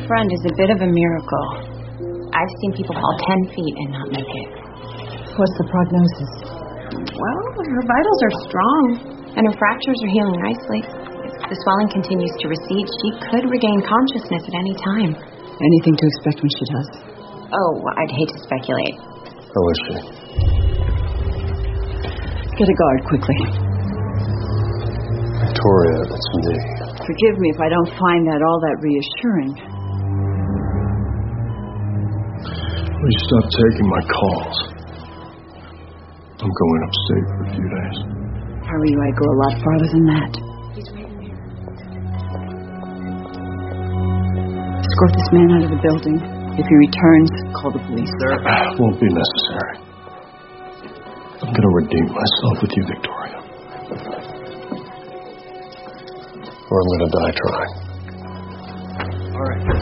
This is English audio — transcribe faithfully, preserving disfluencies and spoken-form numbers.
friend is a bit of a miracle. I've seen people fall ten feet and not make it. What's the prognosis? Well, her vitals are strong, and her fractures are healing nicely. If the swelling continues to recede, she could regain consciousness at any time. Anything to expect when she does? Oh, I'd hate to speculate. How is she? Get a guard, quickly. Victoria, it's me. Forgive me if I don't find that all that reassuring. Will you stop taking my calls? I'm going upstate for a few days. If I were you, I'd go a lot farther than that. He's waiting there. Escort this man out of the building. If he returns, call the police. Sir. Won't be necessary. I'm going to redeem myself with you, Victoria. Or I'm going to die trying. All right.